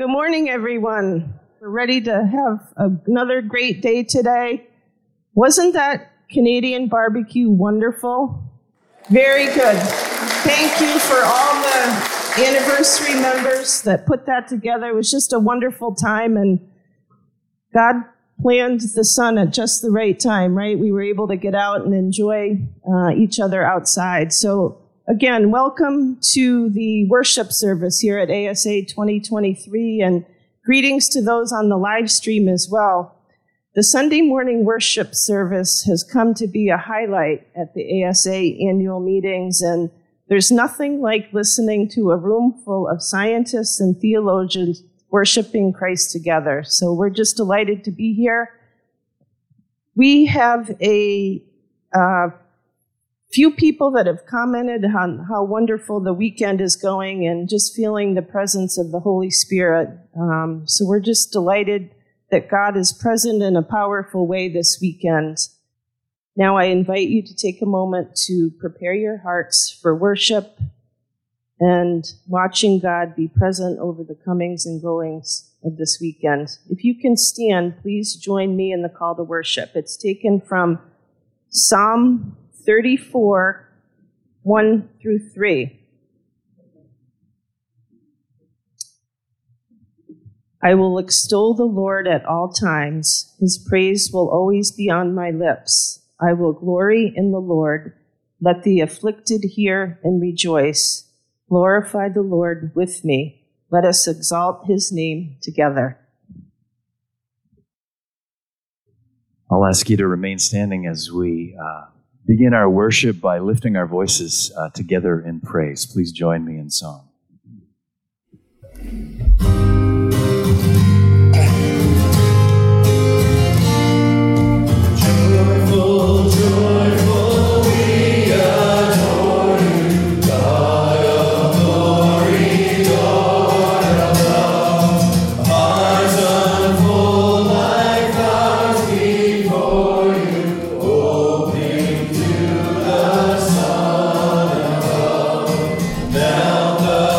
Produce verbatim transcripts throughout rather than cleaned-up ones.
Good morning, everyone. We're ready to have another great day today. Wasn't that Canadian barbecue wonderful? Very good. Thank you for all the anniversary members that put that together. It was just a wonderful time, and God planned the sun at just the right time, right? We were able to get out and enjoy uh, each other outside. So again, welcome to the worship service here at A S A twenty twenty-three, and greetings to those on the live stream as well. The Sunday morning worship service has come to be a highlight at the A S A annual meetings, and there's nothing like listening to a room full of scientists and theologians worshiping Christ together. So we're just delighted to be here. We have a uh, few people that have commented on how wonderful the weekend is going and just feeling the presence of the Holy Spirit. Um, so we're just delighted that God is present in a powerful way this weekend. Now I invite you to take a moment to prepare your hearts for worship and watching God be present over the comings and goings of this weekend. If you can stand, please join me in the call to worship. It's taken from Psalm thirty-four, one through three. I will extol the Lord at all times. His praise will always be on my lips. I will glory in the Lord. Let the afflicted hear and rejoice. Glorify the Lord with me. Let us exalt his name together. I'll ask you to remain standing as we uh, begin our worship by lifting our voices uh, together in praise. Please join me in song. Joyful, joyful, we adore you, God of glory, Lord of love. Hearts unfold like flowers before you, opening to the sun above. Melt the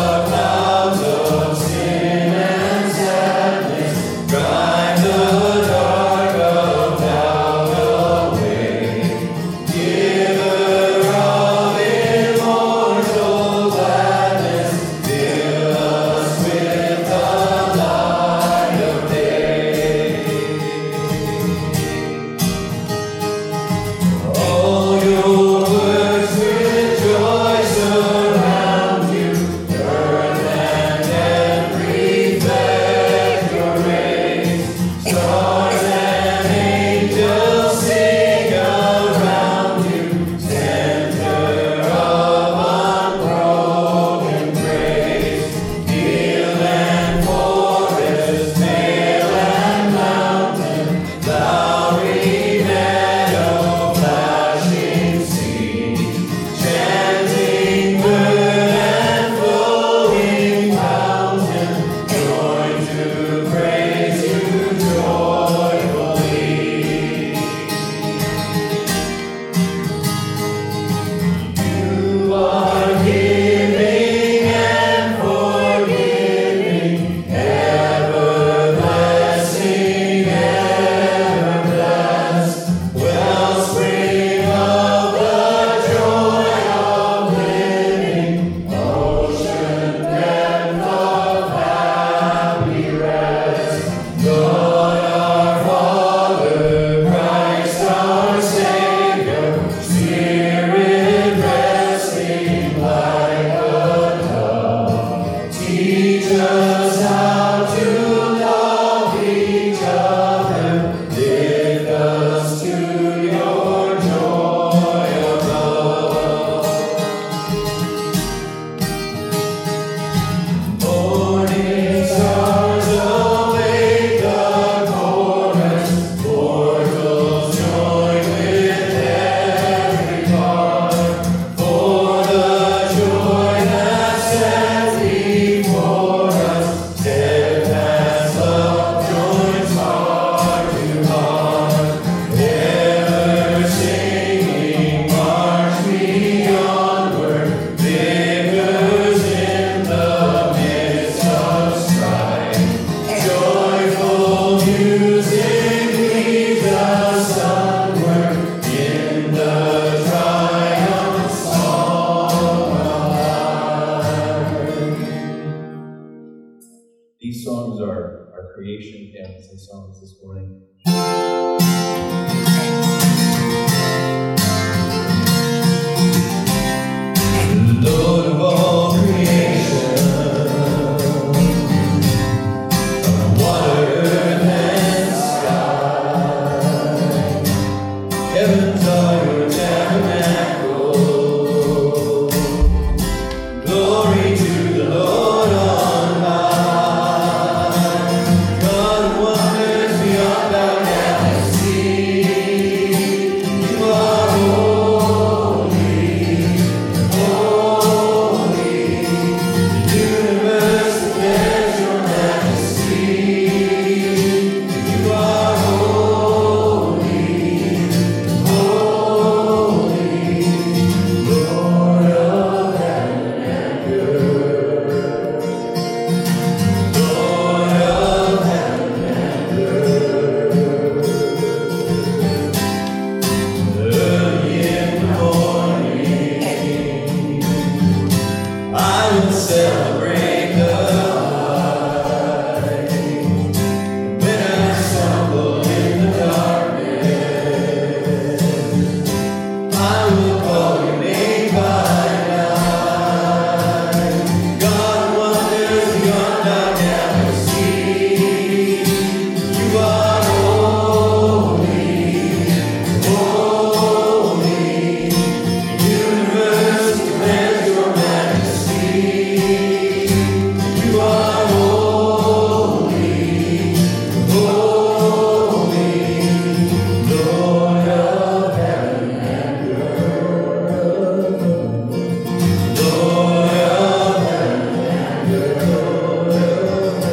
These songs are our creation hymns and songs this morning. The Lord of all creation, of water, earth, and sky, heavens are your tabernacle. Glory to the Lord on high. God of wonders beyond our galaxy, you are holy, holy. The universe declares your majesty. You are holy, holy, Lord of heaven and earth. Lord of heaven and earth. Early in the morning, I will celebrate the light. When I stumble in the darkness, I will call your name by night. God of wonders beyond our galaxy, you are holy, holy. The universe declares your majesty. You are holy, holy, Lord of heaven and earth. Lord of heaven and earth.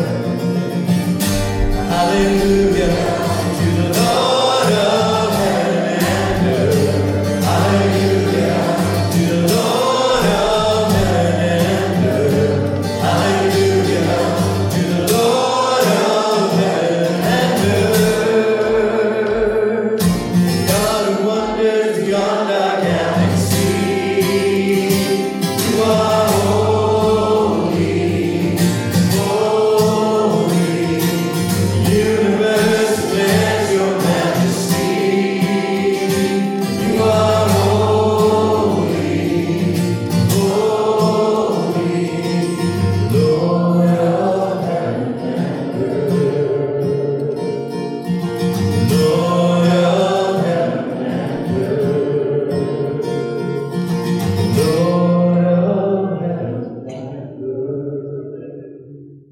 Hallelujah to the Lord of heaven and earth. Hallelujah to the Lord of heaven and earth. Hallelujah to the Lord of heaven and earth. God of wonders beyond our galaxy, you are holy, holy. The universe declares your majesty. You are holy, holy, Lord of heaven and earth. Lord of heaven and earth. Lord of heaven and earth.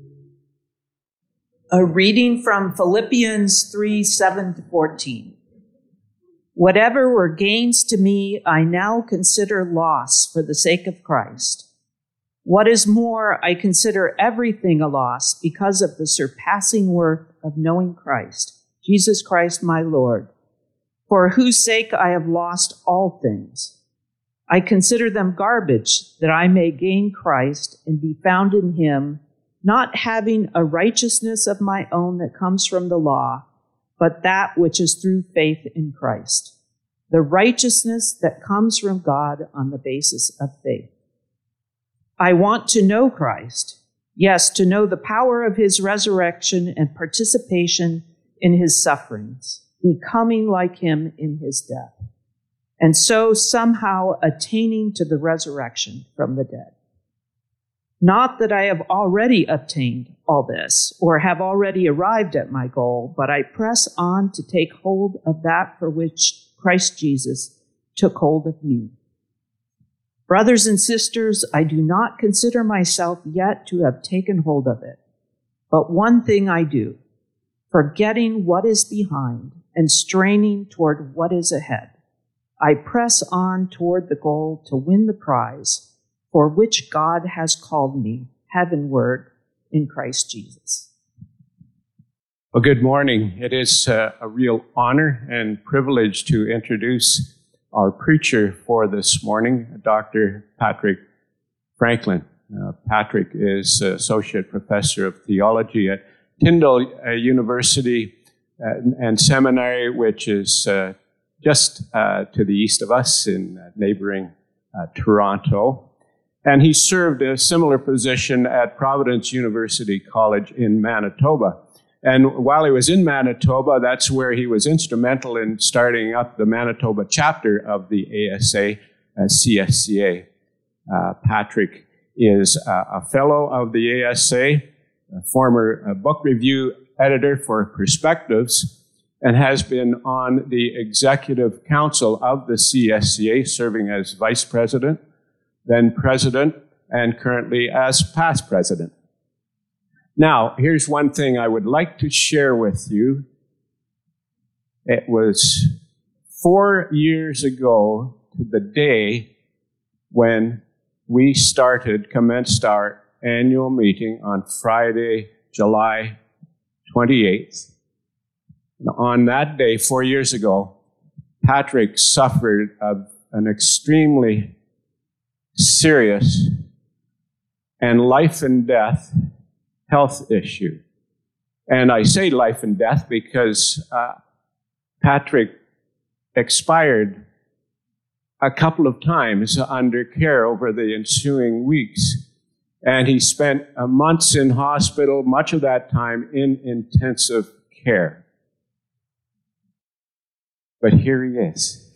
A reading from Philippians three, seven to fourteen. Whatever were gains to me, I now consider loss for the sake of Christ. What is more, I consider everything a loss because of the surpassing worth of knowing Christ, Jesus Christ my Lord, for whose sake I have lost all things. I consider them garbage, that I may gain Christ and be found in him, not having a righteousness of my own that comes from the law, but that which is through faith in Christ, the righteousness that comes from God on the basis of faith. I want to know Christ, yes, to know the power of his resurrection and participation in his sufferings, becoming like him in his death, and so somehow attaining to the resurrection from the dead. Not that I have already obtained all this, or have already arrived at my goal, but I press on to take hold of that for which Christ Jesus took hold of me. Brothers and sisters, I do not consider myself yet to have taken hold of it. But one thing I do, forgetting what is behind and straining toward what is ahead, I press on toward the goal to win the prize for which God has called me heavenward in Christ Jesus. Well, good morning. It is uh, a real honor and privilege to introduce our preacher for this morning, Doctor Patrick Franklin. Uh, Patrick is Associate Professor of Theology at Tyndall uh, University uh, and Seminary, which is uh, just uh, to the east of us in uh, neighboring uh, Toronto. And he served a similar position at Providence University College in Manitoba. And while he was in Manitoba, that's where he was instrumental in starting up the Manitoba chapter of the A S A, uh, C S C A. Uh, Patrick is uh, a fellow of the A S A, a former uh, book review editor for Perspectives, and has been on the executive council of the C S C A, serving as vice president, then president, and currently as past president. Now, here's one thing I would like to share with you. It was four years ago to the day when we started, commenced our annual meeting on Friday, July twenty-eighth. And on that day, four years ago, Patrick suffered of an extremely serious and life and death health issue. And I say life and death because uh, Patrick expired a couple of times under care over the ensuing weeks. And he spent uh, months in hospital, much of that time in intensive care. But here he is.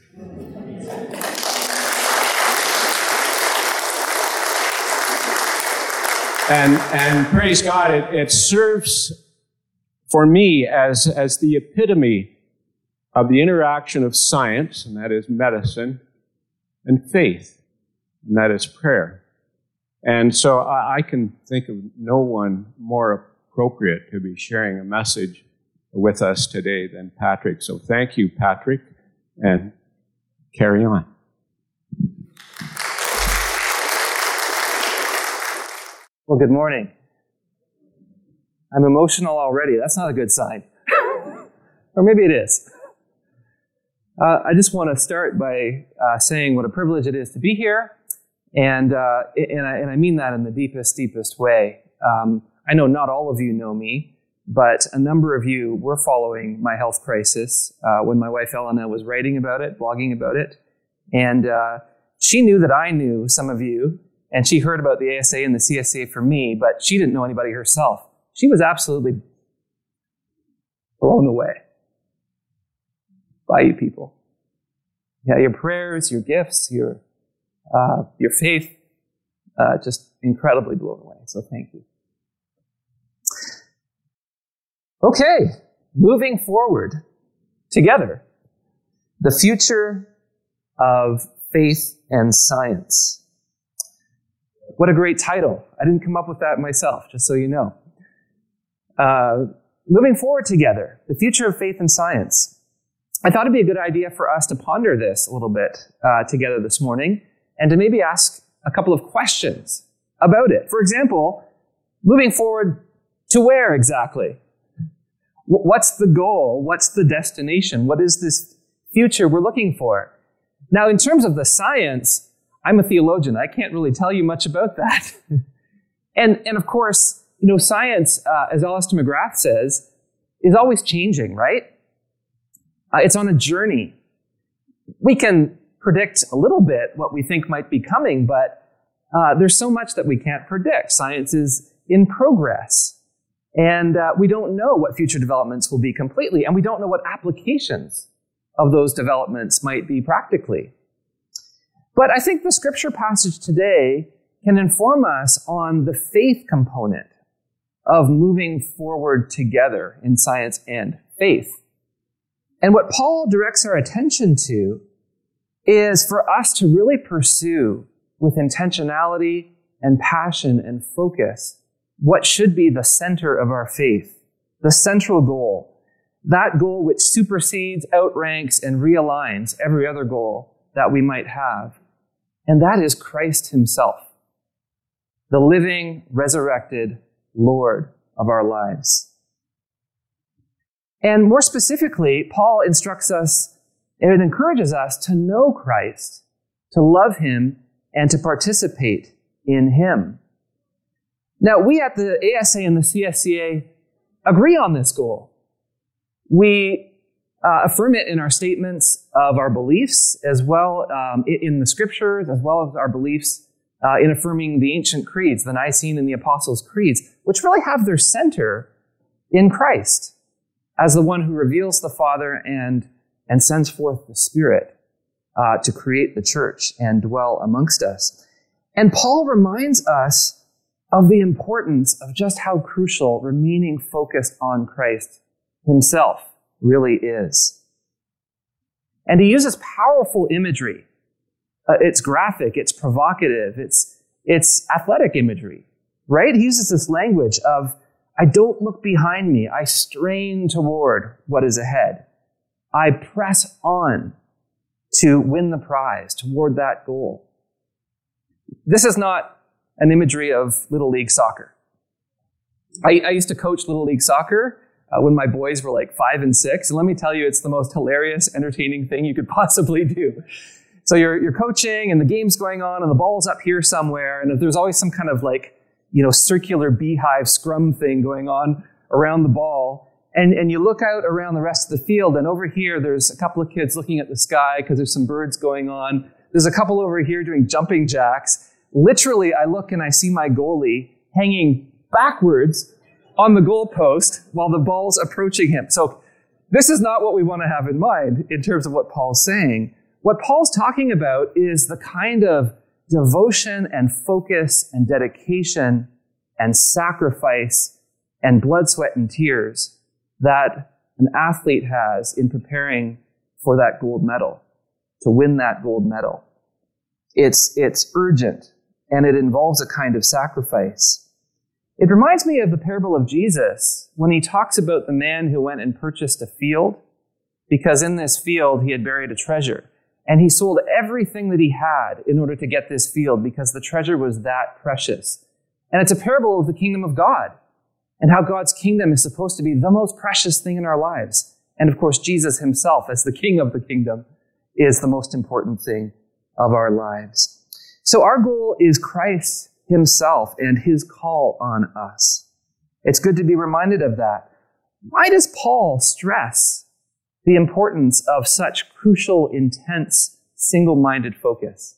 And, and praise God, it, it serves for me as, as the epitome of the interaction of science, and that is medicine, and faith, and that is prayer. And so I, I can think of no one more appropriate to be sharing a message with us today than Patrick. So thank you, Patrick, and carry on. Well, good morning. I'm emotional already. That's not a good sign. Or maybe it is. Uh, I just want to start by uh, saying what a privilege it is to be here. And, uh, and, I, and I mean that in the deepest, deepest way. Um, I know not all of you know me, but a number of you were following my health crisis uh, when my wife Elena was writing about it, blogging about it. And uh, she knew that I knew some of you. And she heard about the A S A and the C S C A from me, but she didn't know anybody herself. She was absolutely blown away by you people. Yeah, your prayers, your gifts, your uh, your faith, uh, just incredibly blown away. So thank you. Okay, moving forward together. The future of faith and science. What a great title. I didn't come up with that myself, just so you know. Uh, moving forward together, the future of faith and science. I thought it'd be a good idea for us to ponder this a little bit uh, together this morning and to maybe ask a couple of questions about it. For example, moving forward to where exactly? W- what's the goal? What's the destination? What is this future we're looking for? Now, in terms of the science, I'm a theologian. I can't really tell you much about that. and, and of course, you know, science, uh, as Alister McGrath says, is always changing, right? Uh, it's on a journey. We can predict a little bit what we think might be coming, but uh, there's so much that we can't predict. Science is in progress. And uh, we don't know what future developments will be completely, and we don't know what applications of those developments might be practically. But I think the scripture passage today can inform us on the faith component of moving forward together in science and faith. And what Paul directs our attention to is for us to really pursue with intentionality and passion and focus what should be the center of our faith, the central goal, that goal which supersedes, outranks, and realigns every other goal that we might have. And that is Christ himself, the living, resurrected Lord of our lives. And more specifically, Paul instructs us and encourages us to know Christ, to love him, and to participate in him. Now, we at the A S A and the C S C A agree on this goal. We Uh, affirm it in our statements of our beliefs, as well um, in the scriptures, as well as our beliefs uh, in affirming the ancient creeds, the Nicene and the Apostles' creeds, which really have their center in Christ as the one who reveals the Father and, and sends forth the Spirit uh, to create the church and dwell amongst us. And Paul reminds us of the importance of just how crucial remaining focused on Christ himself really is. And he uses powerful imagery. Uh, it's graphic, it's provocative, it's, it's athletic imagery, right? He uses this language of, I don't look behind me, I strain toward what is ahead. I press on to win the prize, toward that goal. This is not an imagery of Little League soccer. I, I used to coach Little League soccer uh, when my boys were like five and six, and let me tell you, it's the most hilarious, entertaining thing you could possibly do. So you're you're coaching, and the game's going on, and the ball's up here somewhere, and there's always some kind of like, you know, circular beehive scrum thing going on around the ball, and and you look out around the rest of the field, and over here there's a couple of kids looking at the sky because there's some birds going on. There's a couple over here doing jumping jacks. Literally, I look and I see my goalie hanging backwards on the goalpost while the ball's approaching him. So this is not what we want to have in mind in terms of what Paul's saying. What Paul's talking about is the kind of devotion and focus and dedication and sacrifice and blood, sweat, and tears that an athlete has in preparing for that gold medal, to win that gold medal. It's, it's urgent, and it involves a kind of sacrifice. It reminds me of the parable of Jesus when he talks about the man who went and purchased a field, because in this field he had buried a treasure. And he sold everything that he had in order to get this field because the treasure was that precious. And it's a parable of the kingdom of God and how God's kingdom is supposed to be the most precious thing in our lives. And of course, Jesus himself, as the king of the kingdom, is the most important thing of our lives. So our goal is Christ himself and his call on us. It's good to be reminded of that. Why does Paul stress the importance of such crucial, intense, single-minded focus?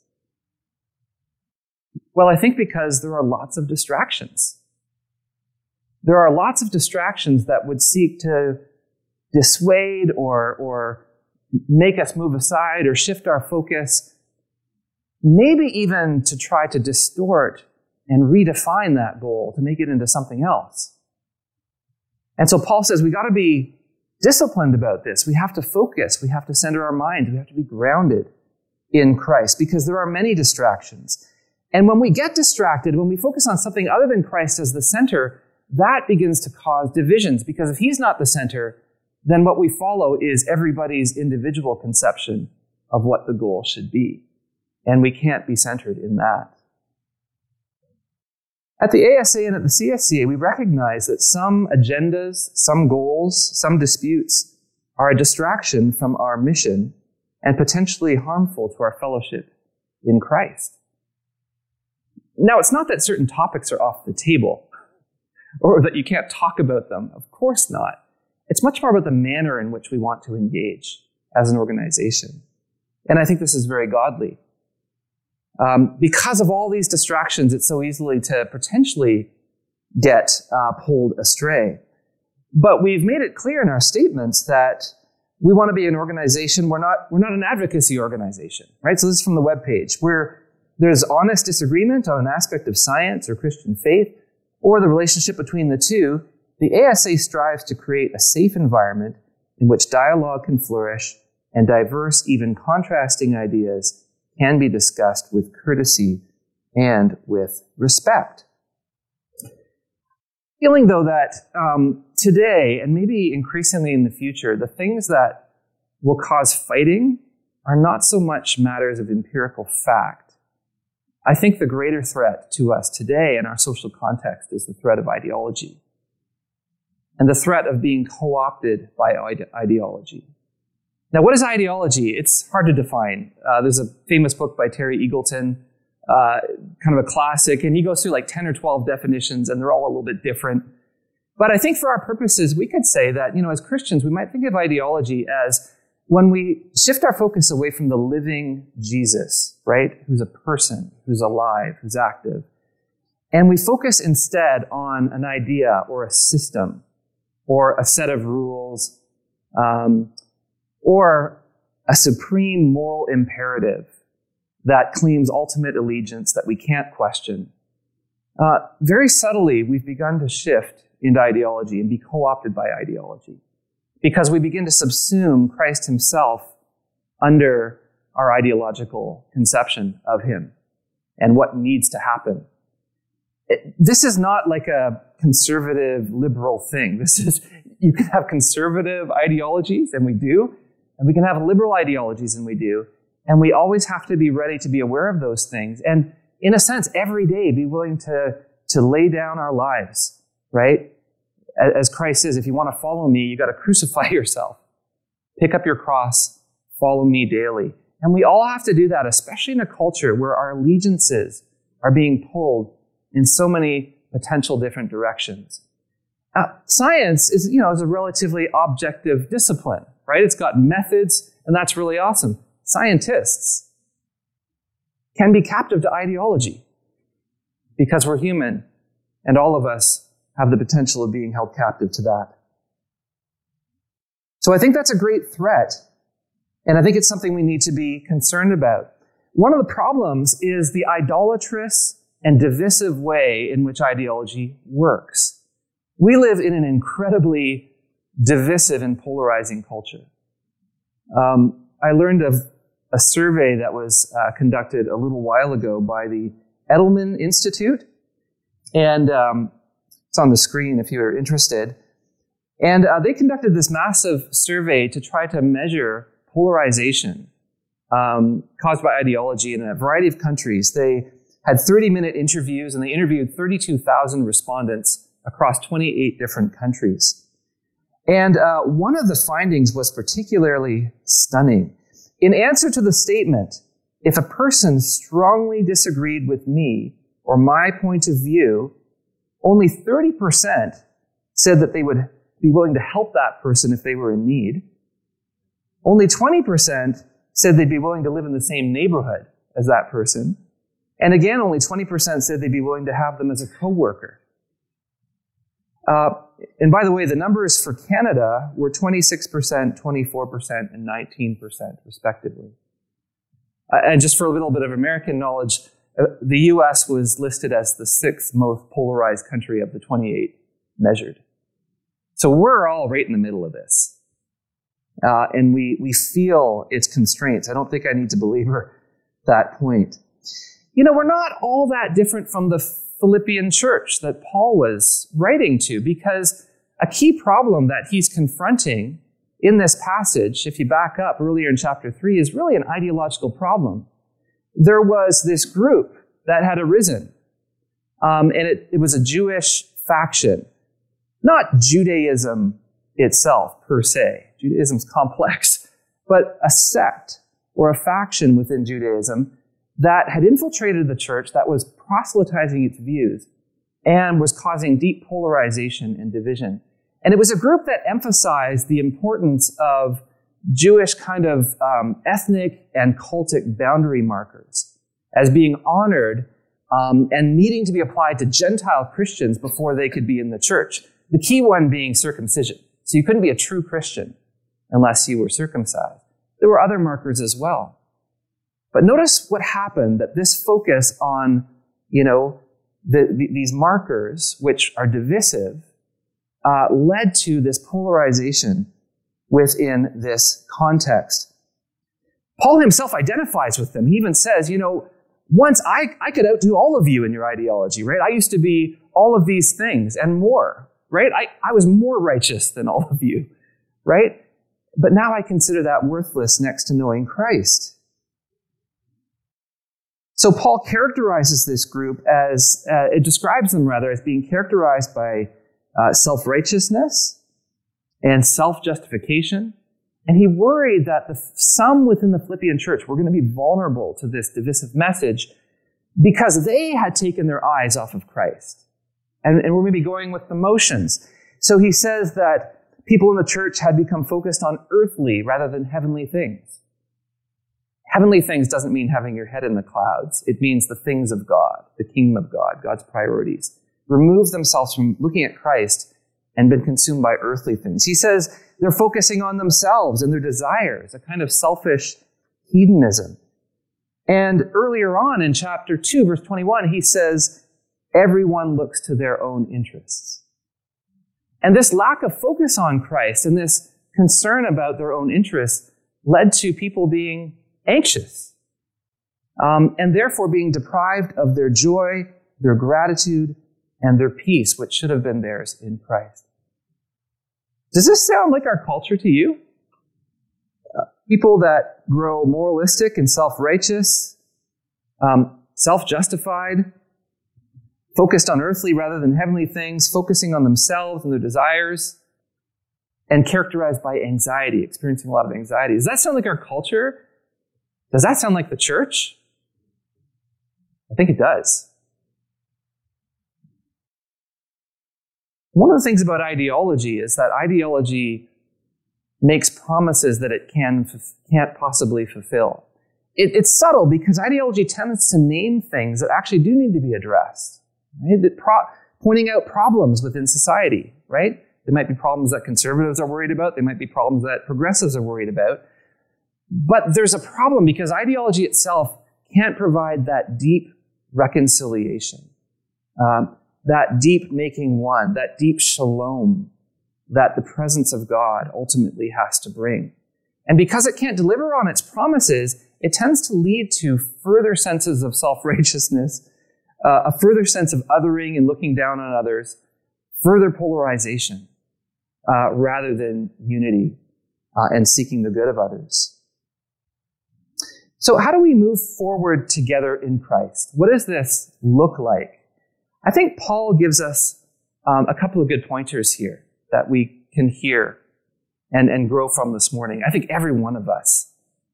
Well, I think because there are lots of distractions. There are lots of distractions that would seek to dissuade or, or make us move aside or shift our focus, maybe even to try to distort and redefine that goal to make it into something else. And so Paul says we got to be disciplined about this. We have to focus. We have to center our mind. We have to be grounded in Christ because there are many distractions. And when we get distracted, when we focus on something other than Christ as the center, that begins to cause divisions because if he's not the center, then what we follow is everybody's individual conception of what the goal should be. And we can't be centered in that. At the A S A and at the C S C A, we recognize that some agendas, some goals, some disputes are a distraction from our mission and potentially harmful to our fellowship in Christ. Now, it's not that certain topics are off the table or that you can't talk about them. Of course not. It's much more about the manner in which we want to engage as an organization. And I think this is very godly. Um, because of all these distractions, it's so easily to potentially get uh, pulled astray. But we've made it clear in our statements that we want to be an organization. We're not, we're not an advocacy organization, right? So this is from the webpage. Where there's honest disagreement on an aspect of science or Christian faith or the relationship between the two, the A S A strives to create a safe environment in which dialogue can flourish and diverse, even contrasting ideas can be discussed with courtesy and with respect. Feeling, though, that um, today, and maybe increasingly in the future, the things that will cause fighting are not so much matters of empirical fact. I think the greater threat to us today in our social context is the threat of ideology and the threat of being co-opted by ide- ideology. Now, what is ideology? It's hard to define. Uh, there's a famous book by Terry Eagleton, uh, kind of a classic, and he goes through like ten or twelve definitions, and they're all a little bit different. But I think for our purposes, we could say that, you know, as Christians, we might think of ideology as when we shift our focus away from the living Jesus, right, who's a person, who's alive, who's active, and we focus instead on an idea or a system or a set of rules um, or a supreme moral imperative that claims ultimate allegiance that we can't question, uh, very subtly we've begun to shift into ideology and be co-opted by ideology, because we begin to subsume Christ himself under our ideological conception of him and what needs to happen. It, this is not like a conservative liberal thing. This is, you can have conservative ideologies, and we do, and we can have liberal ideologies, and we do, and we always have to be ready to be aware of those things. And in a sense, every day be willing to, to lay down our lives, right? As Christ says, if you want to follow me, you got to crucify yourself. Pick up your cross, follow me daily. And we all have to do that, especially in a culture where our allegiances are being pulled in so many potential different directions. Uh, science is, you know, is a relatively objective discipline, right? It's got methods, and that's really awesome. Scientists can be captive to ideology because we're human, and all of us have the potential of being held captive to that. So I think that's a great threat, and I think it's something we need to be concerned about. One of the problems is the idolatrous and divisive way in which ideology works. We live in an incredibly divisive and polarizing culture. Um, I learned of a survey that was uh, conducted a little while ago by the Edelman Institute, and um, it's on the screen if you're interested. And uh, they conducted this massive survey to try to measure polarization um, caused by ideology in a variety of countries. They had thirty-minute interviews, and they interviewed thirty-two thousand respondents across twenty-eight different countries. And uh, one of the findings was particularly stunning. In answer to the statement, if a person strongly disagreed with me or my point of view, only thirty percent said that they would be willing to help that person if they were in need. Only twenty percent said they'd be willing to live in the same neighborhood as that person. And again, only twenty percent said they'd be willing to have them as a coworker. Uh, and by the way, the numbers for Canada were twenty-six percent, twenty-four percent, and nineteen percent, respectively. Uh, and just for a little bit of American knowledge, uh, the U S was listed as the sixth most polarized country of the twenty-eight measured. So we're all right in the middle of this. Uh, and we, we feel its constraints. I don't think I need to belabor that point. You know, we're not all that different from the Philippian church that Paul was writing to, because a key problem that he's confronting in this passage, if you back up earlier in chapter three, is really an ideological problem. There was this group that had arisen, um, and it, it was a Jewish faction, not Judaism itself per se. Judaism's complex, but a sect or a faction within Judaism that had infiltrated the church, that was proselytizing its views and was causing deep polarization and division. And it was a group that emphasized the importance of Jewish kind of um, ethnic and cultic boundary markers as being honored um, and needing to be applied to Gentile Christians before they could be in the church. The key one being circumcision. So you couldn't be a true Christian unless you were circumcised. There were other markers as well. But notice what happened, that this focus on, you know, the, the, these markers, which are divisive, uh, led to this polarization within this context. Paul himself identifies with them. He even says, you know, once I, I could outdo all of you in your ideology, right? I used to be all of these things and more, right? I, I was more righteous than all of you, right? But now I consider that worthless next to knowing Christ. So Paul characterizes this group as, uh, it describes them rather as being characterized by uh, self-righteousness and self-justification. And he worried that the, some within the Philippian church were going to be vulnerable to this divisive message because they had taken their eyes off of Christ and, and were maybe going with the motions. So he says that people in the church had become focused on earthly rather than heavenly things. Heavenly things doesn't mean having your head in the clouds. It means the things of God, the kingdom of God, God's priorities. Remove themselves from looking at Christ and been consumed by earthly things. He says they're focusing on themselves and their desires, a kind of selfish hedonism. And earlier on in chapter two, verse twenty-one, he says, everyone looks to their own interests. And this lack of focus on Christ and this concern about their own interests led to people being anxious um, and therefore being deprived of their joy, their gratitude, and their peace, which should have been theirs in Christ. Does this sound like our culture to you? Uh, people that grow moralistic and self-righteous, um, self-justified, focused on earthly rather than heavenly things, focusing on themselves and their desires, and characterized by anxiety, experiencing a lot of anxiety. Does that sound like our culture? Does that sound like the church? I think it does. One of the things about ideology is that ideology makes promises that it can, can't possibly fulfill. It, it's subtle because ideology tends to name things that actually do need to be addressed. Right? It pro- pointing out problems within society, right? There might be problems that conservatives are worried about. There might be problems that progressives are worried about. But there's a problem because ideology itself can't provide that deep reconciliation, um, that deep making one, that deep shalom that the presence of God ultimately has to bring. And because it can't deliver on its promises, it tends to lead to further senses of self-righteousness, uh, a further sense of othering and looking down on others, further polarization, uh, rather than unity uh, and seeking the good of others. So how do we move forward together in Christ? What does this look like? I think Paul gives us um, a couple of good pointers here that we can hear and, and grow from this morning. I think every one of us.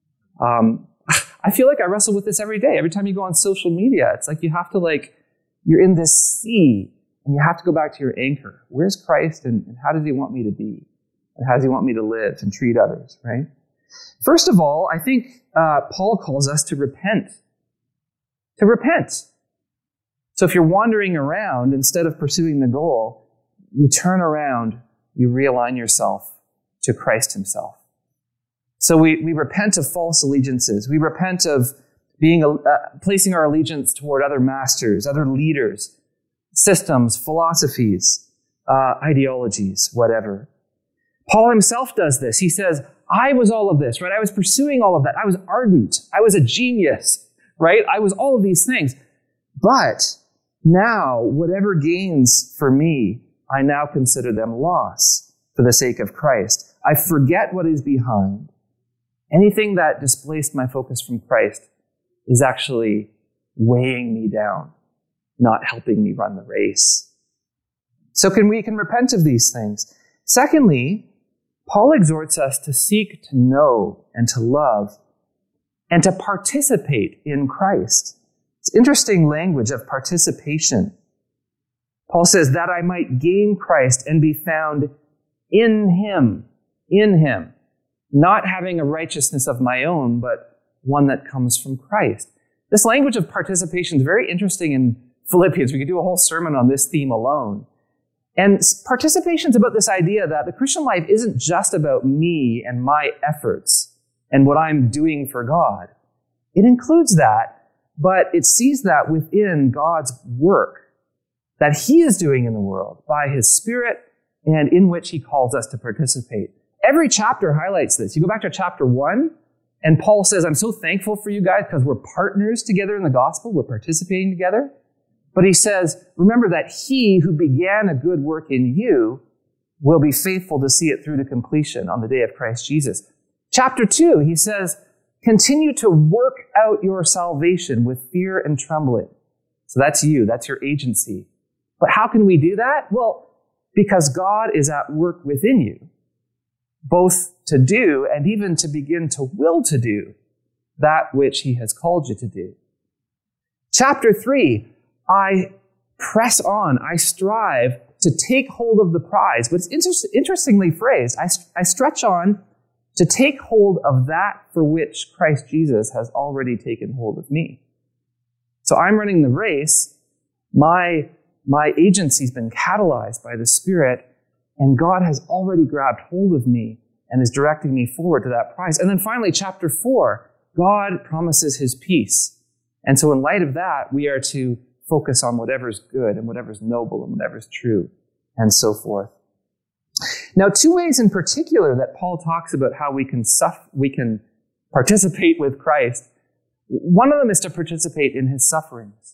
Um, I feel like I wrestle with this every day. Every time you go on social media, it's like you have to like, you're in this sea and you have to go back to your anchor. Where's Christ and, and how does he want me to be? And how does he want me to live and treat others, right? First of all, I think uh, Paul calls us to repent. To repent. So if you're wandering around, instead of pursuing the goal, you turn around, you realign yourself to Christ himself. So we, we repent of false allegiances. We repent of being uh, placing our allegiance toward other masters, other leaders, systems, philosophies, uh, ideologies, whatever. Paul himself does this. He says, I was all of this, right? I was pursuing all of that. I was ardent. I was a genius, right? I was all of these things. But now, whatever gains for me, I now consider them loss for the sake of Christ. I forget what is behind. Anything that displaced my focus from Christ is actually weighing me down, not helping me run the race. So can we can repent of these things. Secondly, Paul exhorts us to seek to know and to love and to participate in Christ. It's interesting language of participation. Paul says, that I might gain Christ and be found in him, in him, not having a righteousness of my own, but one that comes from Christ. This language of participation is very interesting in Philippians. We could do a whole sermon on this theme alone. And participation is about this idea that the Christian life isn't just about me and my efforts and what I'm doing for God. It includes that, but it sees that within God's work that he is doing in the world by his Spirit and in which he calls us to participate. Every chapter highlights this. You go back to chapter one, and Paul says, I'm so thankful for you guys because we're partners together in the gospel. We're participating together. But he says, remember that he who began a good work in you will be faithful to see it through to completion on the day of Christ Jesus. Chapter two, he says, continue to work out your salvation with fear and trembling. So that's you. That's your agency. But how can we do that? Well, because God is at work within you, both to do and even to begin to will to do that which he has called you to do. Chapter three, I press on, I strive to take hold of the prize. But it's inter- interestingly phrased. I, I stretch on to take hold of that for which Christ Jesus has already taken hold of me. So I'm running the race. My, my agency's been catalyzed by the Spirit, and God has already grabbed hold of me and is directing me forward to that prize. And then finally, chapter four, God promises his peace. And so in light of that, we are to focus on whatever's good and whatever's noble and whatever's true, and so forth. Now, two ways in particular that Paul talks about how we can suffer, we can participate with Christ. One of them is to participate in his sufferings.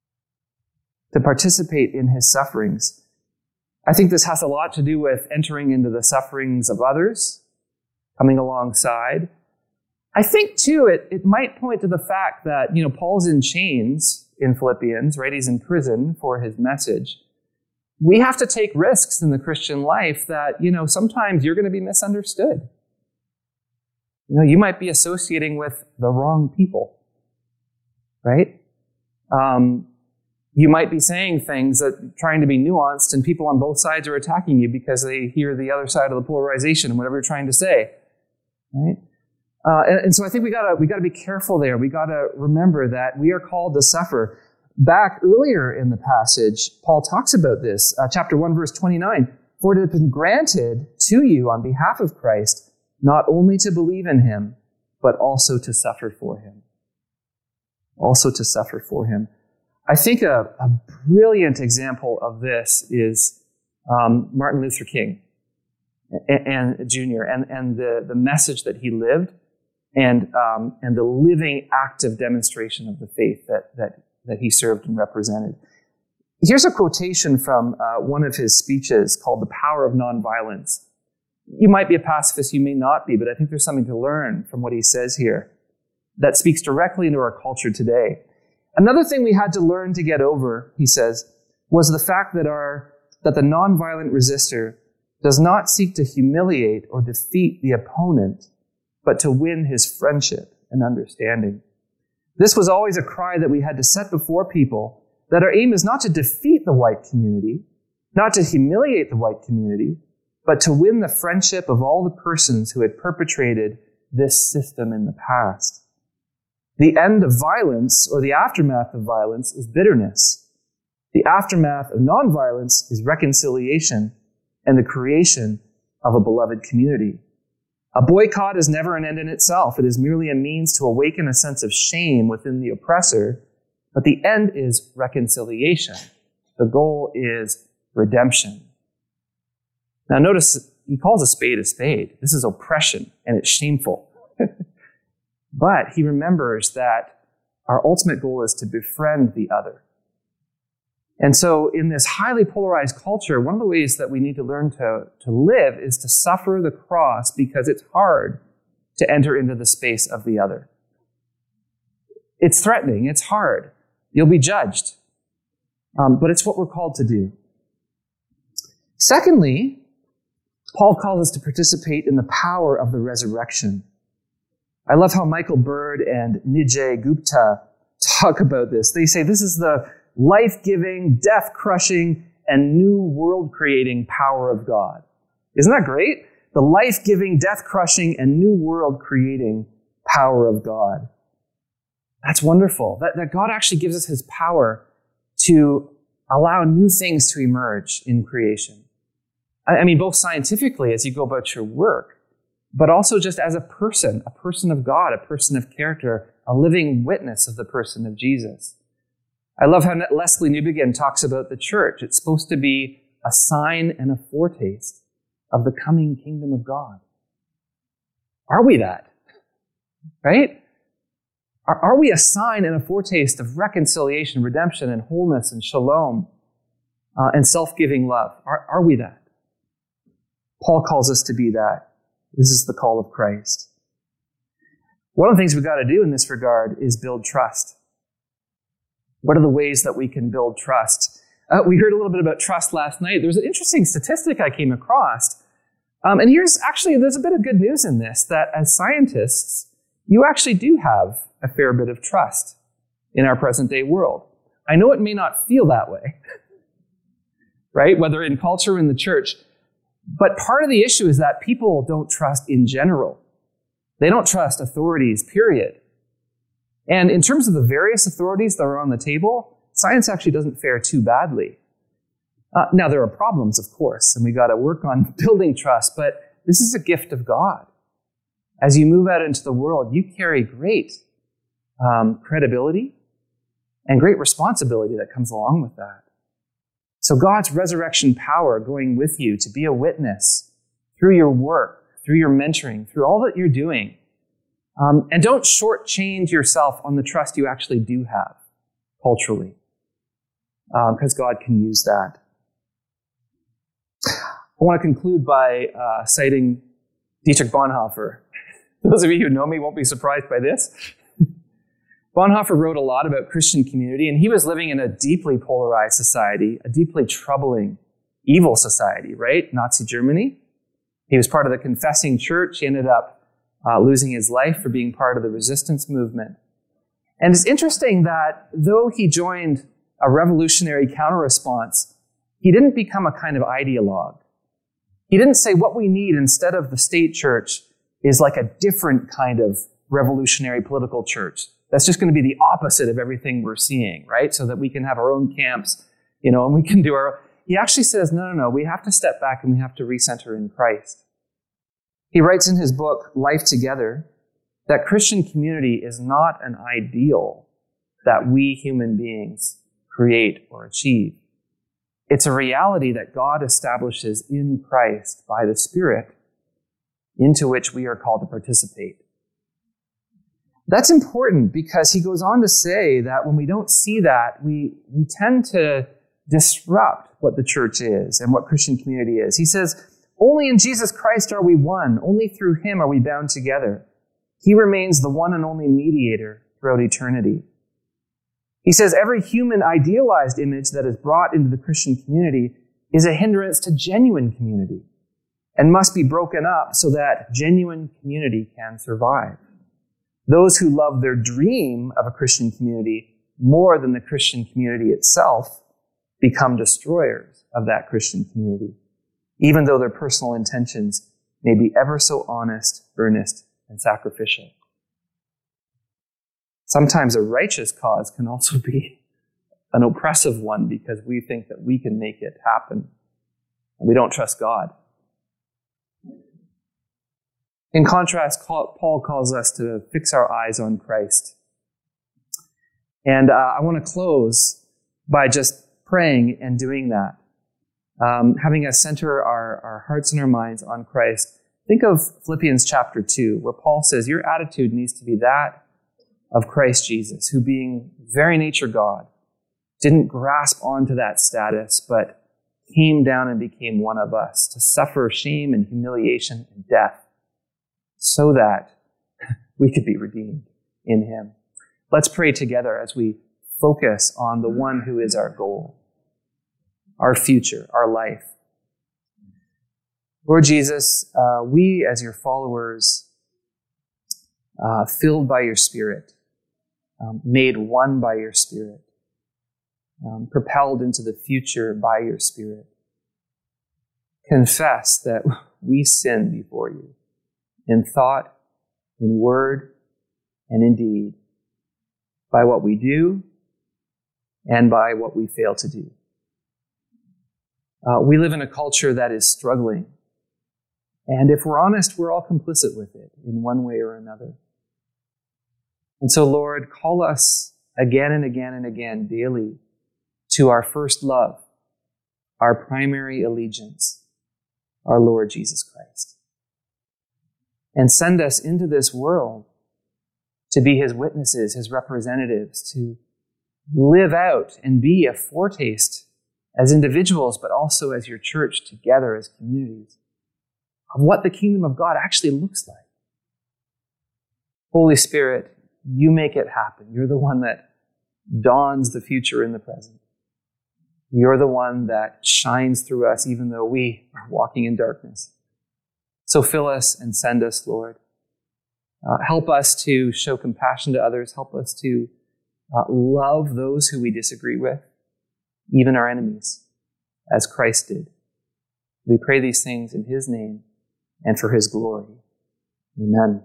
To participate in his sufferings. I think this has a lot to do with entering into the sufferings of others, coming alongside. I think, too, it, it might point to the fact that, you know, Paul's in chains in Philippians, right? He's in prison for his message. We have to take risks in the Christian life that, you know, sometimes you're going to be misunderstood. You know, you might be associating with the wrong people, right? Um, you might be saying things that trying to be nuanced, and people on both sides are attacking you because they hear the other side of the polarization and whatever you're trying to say, right? Uh, and, and so I think we gotta we gotta be careful there. We gotta remember that we are called to suffer. Back earlier in the passage, Paul talks about this, uh, chapter one, verse twenty-nine. For it has been granted to you on behalf of Christ, not only to believe in him, but also to suffer for him. Also to suffer for him. I think a, a brilliant example of this is um, Martin Luther King and, and Junior and, and the, the message that he lived and um, and the living active demonstration of the faith that that that he served and represented. Here's a quotation from uh, one of his speeches called The Power of Nonviolence. You might be a pacifist, you may not be, but I think there's something to learn from what he says here that speaks directly into our culture today. Another thing we had to learn to get over, he says, was the fact that our that the nonviolent resistor does not seek to humiliate or defeat the opponent, but to win his friendship and understanding. This was always a cry that we had to set before people, that our aim is not to defeat the white community, not to humiliate the white community, but to win the friendship of all the persons who had perpetrated this system in the past. The end of violence, or the aftermath of violence, is bitterness. The aftermath of nonviolence is reconciliation and the creation of a beloved community. A boycott is never an end in itself. It is merely a means to awaken a sense of shame within the oppressor, but the end is reconciliation. The goal is redemption. Now notice, he calls a spade a spade. This is oppression, and it's shameful. But he remembers that our ultimate goal is to befriend the other. And so in this highly polarized culture, one of the ways that we need to learn to, to live is to suffer the cross because it's hard to enter into the space of the other. It's threatening. It's hard. You'll be judged. Um, but it's what we're called to do. Secondly, Paul calls us to participate in the power of the resurrection. I love how Michael Bird and Nijay Gupta talk about this. They say this is the life-giving, death-crushing, and new world-creating power of God. Isn't that great? The life-giving, death-crushing, and new world-creating power of God. That's wonderful. That, that God actually gives us his power to allow new things to emerge in creation. I, I mean, both scientifically as you go about your work, but also just as a person, a person of God, a person of character, a living witness of the person of Jesus. I love how Leslie Newbegin talks about the church. It's supposed to be a sign and a foretaste of the coming kingdom of God. Are we that? Right? Are, are we a sign and a foretaste of reconciliation, redemption, and wholeness, and shalom, uh, and self-giving love? Are, are we that? Paul calls us to be that. This is the call of Christ. One of the things we've got to do in this regard is build trust. What are the ways that we can build trust? Uh, we heard a little bit about trust last night. There was an interesting statistic I came across. Um, and here's actually, there's a bit of good news in this, that as scientists, you actually do have a fair bit of trust in our present day world. I know it may not feel that way, right? Whether in culture or in the church. But part of the issue is that people don't trust in general. They don't trust authorities, period. And in terms of the various authorities that are on the table, science actually doesn't fare too badly. Uh, now, there are problems, of course, and we got to work on building trust, but this is a gift of God. As you move out into the world, you carry great um, credibility and great responsibility that comes along with that. So God's resurrection power going with you to be a witness through your work, through your mentoring, through all that you're doing. Um, and don't shortchange yourself on the trust you actually do have culturally, because uh, God can use that. I want to conclude by uh, citing Dietrich Bonhoeffer. Those of you who know me won't be surprised by this. Bonhoeffer wrote a lot about Christian community, and he was living in a deeply polarized society, a deeply troubling, evil society, right? Nazi Germany. He was part of the confessing church. He ended up uh, losing his life for being part of the resistance movement. And it's interesting that though he joined a revolutionary counter-response, he didn't become a kind of ideologue. He didn't say what we need instead of the state church is like a different kind of revolutionary political church. That's just going to be the opposite of everything we're seeing, right? So that we can have our own camps, you know, and we can do our... He actually says, no, no, no, we have to step back and we have to recenter in Christ. He writes in his book, Life Together, that Christian community is not an ideal that we human beings create or achieve. It's a reality that God establishes in Christ by the Spirit, into which we are called to participate. That's important because he goes on to say that when we don't see that, we, we tend to disrupt what the church is and what Christian community is. He says, only in Jesus Christ are we one. Only through him are we bound together. He remains the one and only mediator throughout eternity. He says every human idealized image that is brought into the Christian community is a hindrance to genuine community and must be broken up so that genuine community can survive. Those who love their dream of a Christian community more than the Christian community itself become destroyers of that Christian community, even though their personal intentions may be ever so honest, earnest, and sacrificial. Sometimes a righteous cause can also be an oppressive one because we think that we can make it happen, and we don't trust God. In contrast, Paul calls us to fix our eyes on Christ. And uh, I want to close by just praying and doing that. Um, having us center our, our hearts and our minds on Christ. Think of Philippians chapter two, where Paul says, your attitude needs to be that of Christ Jesus, who being very nature God, didn't grasp onto that status, but came down and became one of us to suffer shame and humiliation and death, so that we could be redeemed in him. Let's pray together as we focus on the one who is our goal, our future, our life. Lord Jesus, uh, we as your followers, uh, filled by your Spirit, um, made one by your Spirit, um, propelled into the future by your Spirit, confess that we sin before you. In thought, in word, and in deed, by what we do and by what we fail to do. Uh, we live in a culture that is struggling, and if we're honest, we're all complicit with it in one way or another. And so, Lord, call us again and again and again daily to our first love, our primary allegiance, our Lord Jesus Christ. And send us into this world to be his witnesses, his representatives, to live out and be a foretaste as individuals, but also as your church together as communities of what the kingdom of God actually looks like. Holy Spirit, you make it happen. You're the one that dawns the future in the present. You're the one that shines through us even though we are walking in darkness. So fill us and send us, Lord. Uh, help us to show compassion to others. Help us to uh, love those who we disagree with, even our enemies. as Christ did. We pray these things in his name and for his glory. Amen.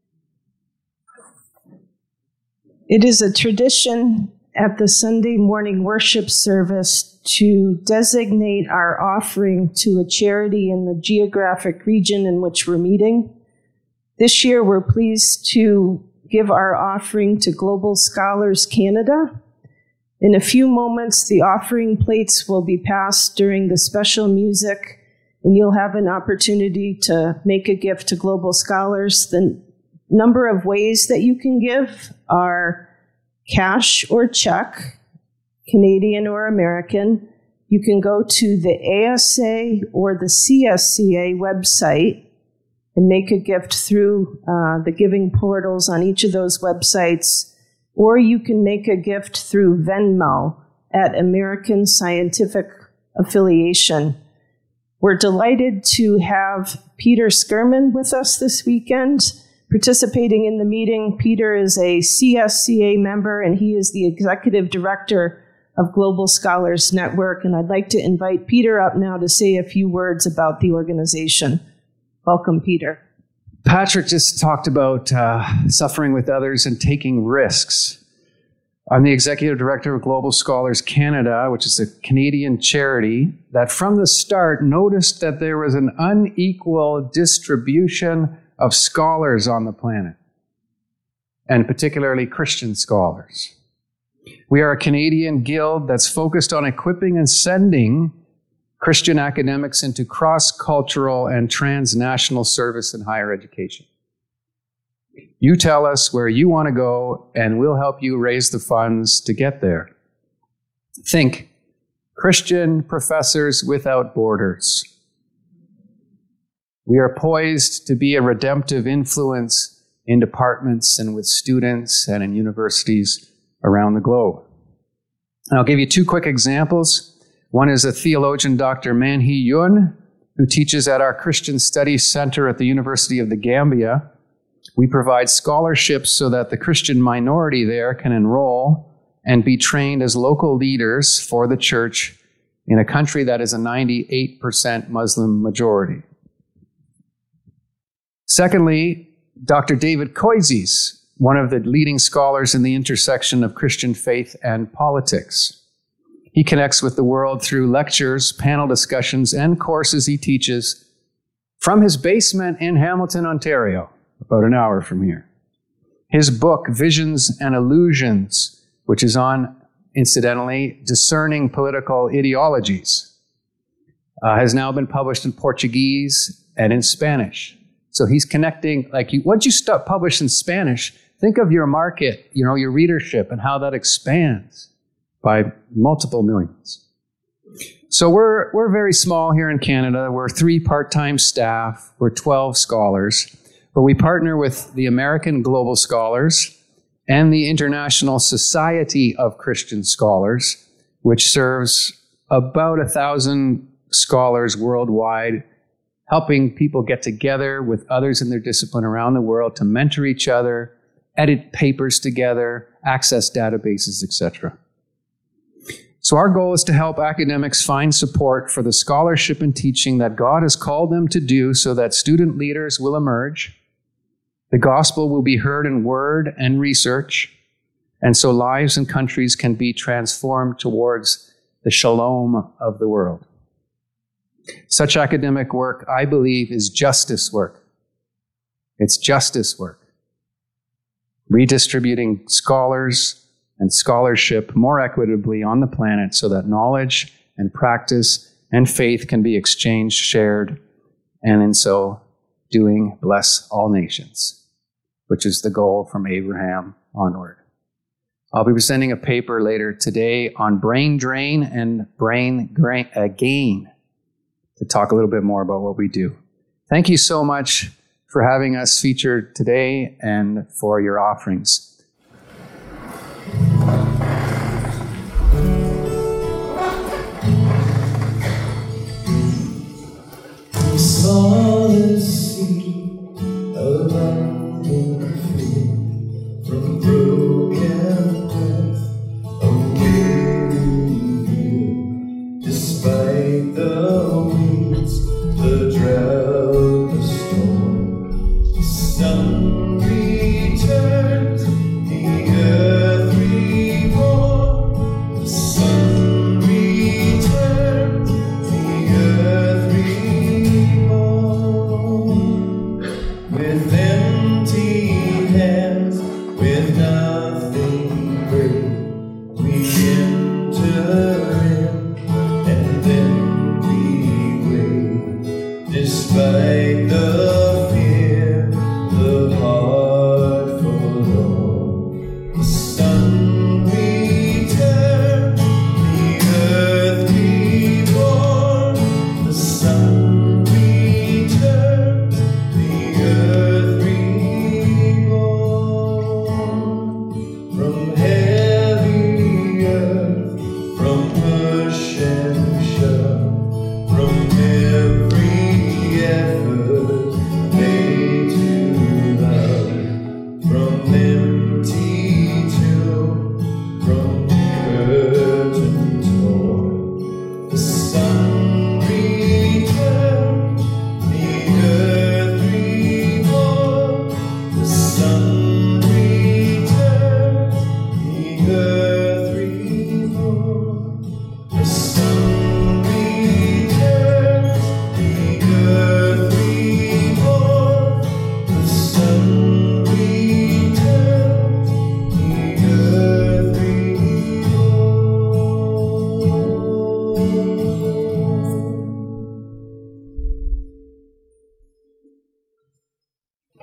It is a tradition at the Sunday morning worship service to designate our offering to a charity in the geographic region in which we're meeting. This year, we're pleased to give our offering to Global Scholars Canada. In a few moments, the offering plates will be passed during the special music, and you'll have an opportunity to make a gift to Global Scholars. The number of ways that you can give are cash or check, Canadian or American. You can go to the A S A or the C S C A website and make a gift through uh, the giving portals on each of those websites, or you can make a gift through Venmo at American Scientific Affiliation. We're delighted to have Peter Skirman with us this weekend, participating in the meeting. Peter is a C S C A member, and he is the executive director of Global Scholars Network. And I'd like to invite Peter up now to say a few words about the organization. Welcome, Peter. Patrick just talked about uh, suffering with others and taking risks. I'm the executive director of Global Scholars Canada, which is a Canadian charity that from the start noticed that there was an unequal distribution of scholars on the planet, and particularly Christian scholars. We are a Canadian guild that's focused on equipping and sending Christian academics into cross-cultural and transnational service in higher education. You tell us where you want to go, and we'll help you raise the funds to get there. Think Christian Professors Without Borders. We are poised to be a redemptive influence in departments and with students and in universities around the globe. And I'll give you two quick examples. One is a theologian, Doctor Man Hee Yun, who teaches at our Christian Studies Center at the University of the Gambia. We provide scholarships so that the Christian minority there can enroll and be trained as local leaders for the church in a country that is a ninety-eight percent Muslim majority. Secondly, Doctor David Koizes, one of the leading scholars in the intersection of Christian faith and politics. He connects with the world through lectures, panel discussions, and courses he teaches from his basement in Hamilton, Ontario, about an hour from here. His book, Visions and Illusions, which is on, incidentally, discerning political ideologies, uh, has now been published in Portuguese and in Spanish. So he's connecting, like, you, once you start publish in Spanish, think of your market, you know, your readership and how that expands by multiple millions. So we're we're very small here in Canada. We're three part-time staff. We're twelve scholars. But we partner with the American Global Scholars and the International Society of Christian Scholars, which serves about a thousand scholars worldwide, helping people get together with others in their discipline around the world to mentor each other, edit papers together, access databases, et cetera. So our goal is to help academics find support for the scholarship and teaching that God has called them to do so that student leaders will emerge, the gospel will be heard in word and research, and so lives and countries can be transformed towards the shalom of the world. Such academic work, I believe, is justice work. It's justice work. Redistributing scholars and scholarship more equitably on the planet so that knowledge and practice and faith can be exchanged, shared, and in so doing bless all nations, which is the goal from Abraham onward. I'll be presenting a paper later today on brain drain and brain gra- uh, gain to talk a little bit more about what we do. Thank you so much for having us featured today and for your offerings. Saw the sea abandoned free from broken path of weary view, despite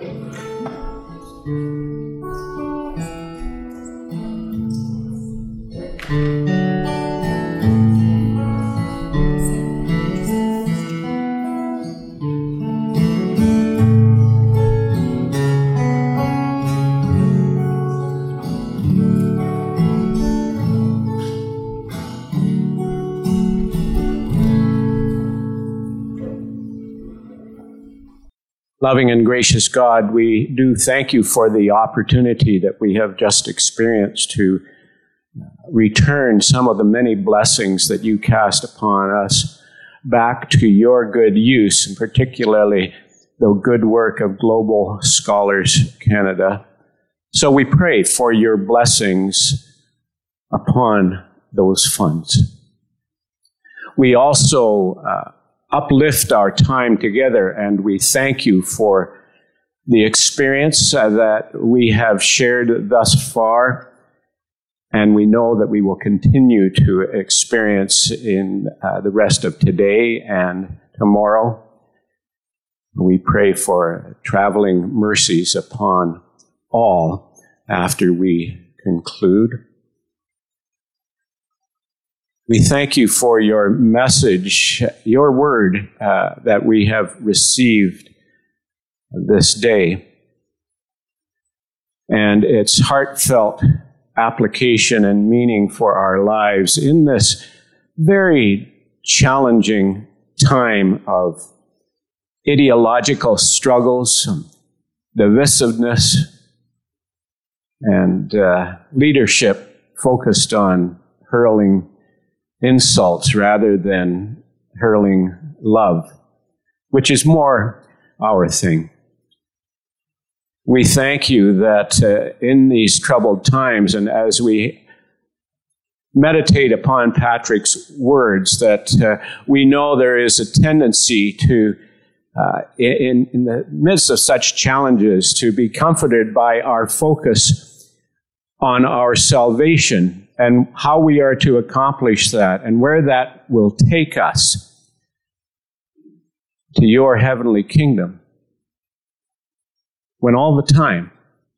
Loving and gracious God, we do thank you for the opportunity that we have just experienced to return some of the many blessings that you cast upon us back to your good use, and particularly the good work of Global Scholars Canada. So we pray for your blessings upon those funds. We also uh, uplift our time together, and we thank you for the experience uh, that we have shared thus far, and we know that we will continue to experience in uh, the rest of today and tomorrow. We pray for traveling mercies upon all after we conclude. We thank you for your message, your word uh, that we have received this day, and its heartfelt application and meaning for our lives in this very challenging time of ideological struggles, divisiveness, and uh, leadership focused on hurling insults rather than hurling love, which is more our thing. We thank you that uh, in these troubled times, and as we meditate upon Patrick's words, that uh, we know there is a tendency to, uh, in, in the midst of such challenges, to be comforted by our focus on our salvation and how we are to accomplish that and where that will take us to your heavenly kingdom. When all the time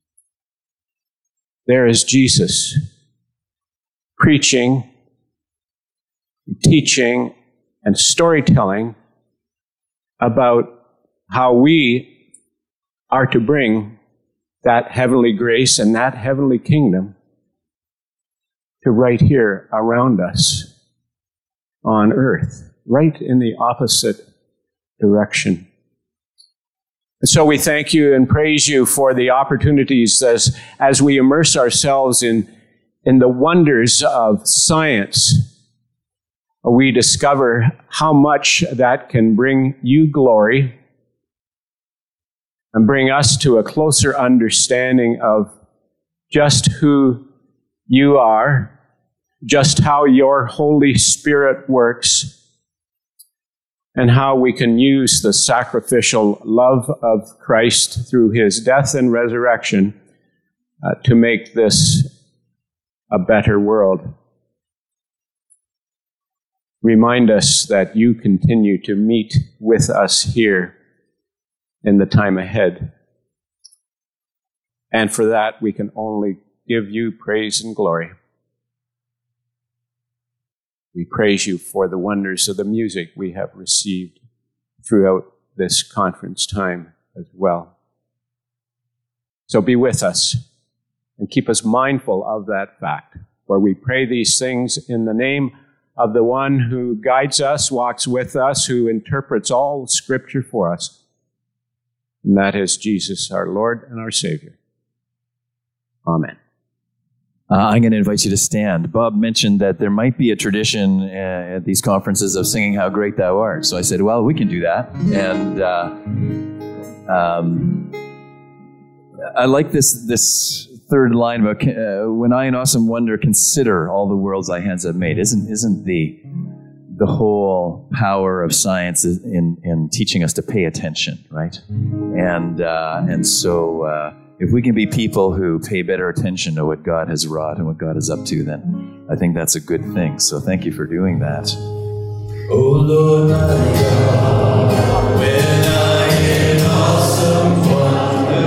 there is Jesus preaching, teaching, and storytelling about how we are to bring that heavenly grace and that heavenly kingdom to right here around us on earth, right in the opposite direction. And so we thank you and praise you for the opportunities as, as we immerse ourselves in, in the wonders of science. We discover how much that can bring you glory and bring us to a closer understanding of just who you are, just how your Holy Spirit works, and how we can use the sacrificial love of Christ through his death and resurrection uh, to make this a better world. Remind us that you continue to meet with us here in the time ahead. And for that, we can only give you praise and glory. We praise you for the wonders of the music we have received throughout this conference time as well. So be with us and keep us mindful of that fact, for we pray these things in the name of the one who guides us, walks with us, who interprets all Scripture for us, and that is Jesus, our Lord and our Savior. Amen. Uh, I'm going to invite you to stand. Bob mentioned that there might be a tradition uh, at these conferences of singing How Great Thou Art. So I said, well, we can do that. And uh, um, I like this this third line about, uh, when I in awesome wonder consider all the worlds thy hands have made. Isn't isn't the the whole power of science in, in teaching us to pay attention, right? And, uh, and so... Uh, If we can be people who pay better attention to what God has wrought and what God is up to, then I think that's a good thing. So thank you for doing that. Oh Lord, my God, when I in awesome wonder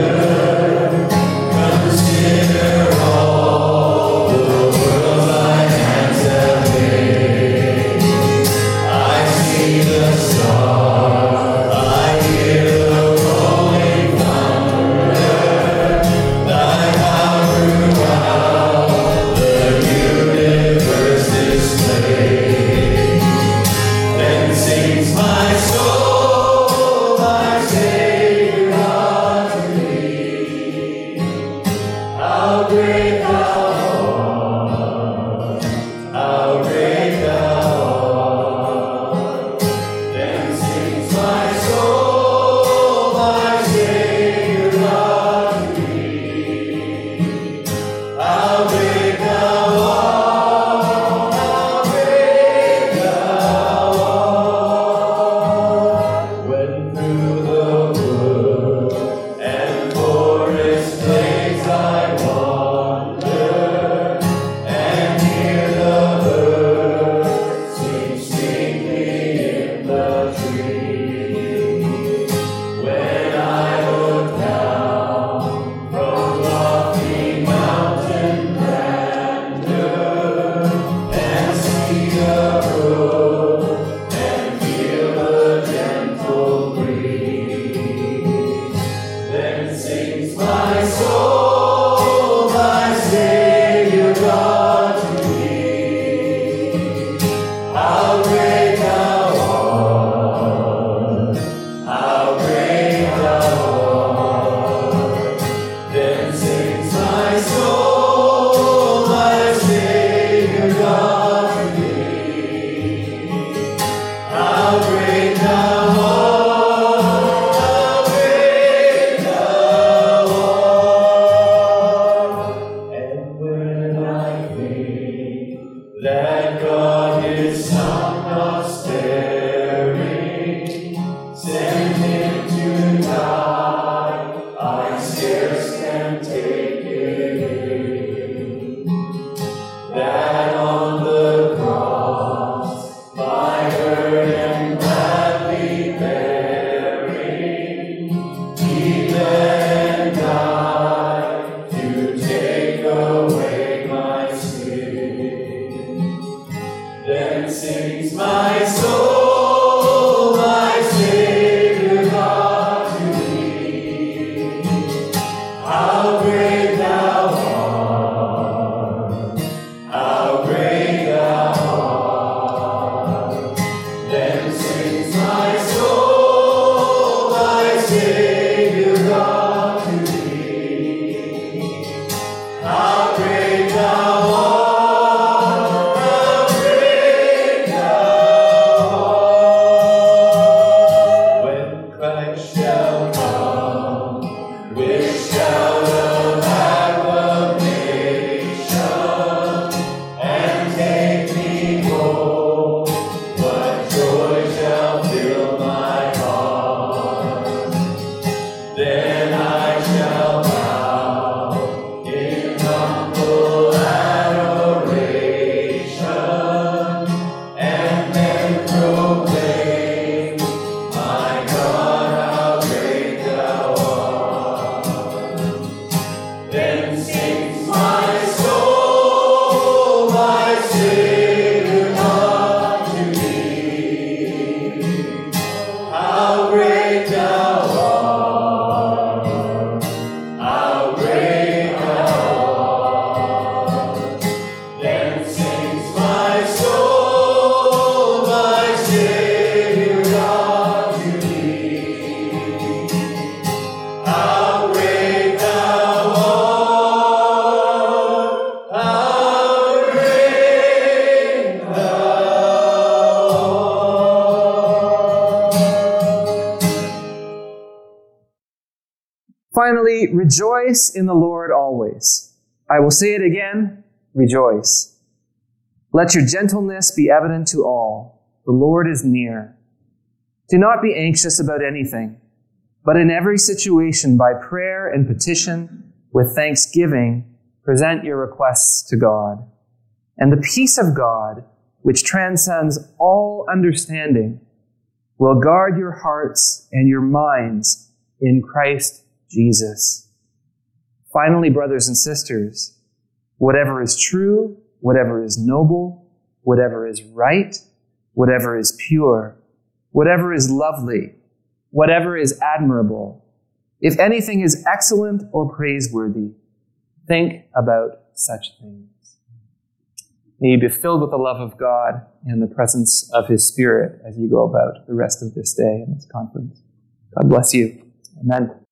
Finally, rejoice in the Lord always. I will say it again, rejoice. Let your gentleness be evident to all. The Lord is near. Do not be anxious about anything, but in every situation, by prayer and petition, with thanksgiving, present your requests to God. And the peace of God, which transcends all understanding, will guard your hearts and your minds in Christ Jesus. Finally, brothers and sisters, whatever is true, whatever is noble, whatever is right, whatever is pure, whatever is lovely, whatever is admirable, if anything is excellent or praiseworthy, think about such things. May you be filled with the love of God and the presence of His Spirit as you go about the rest of this day and this conference. God bless you. Amen.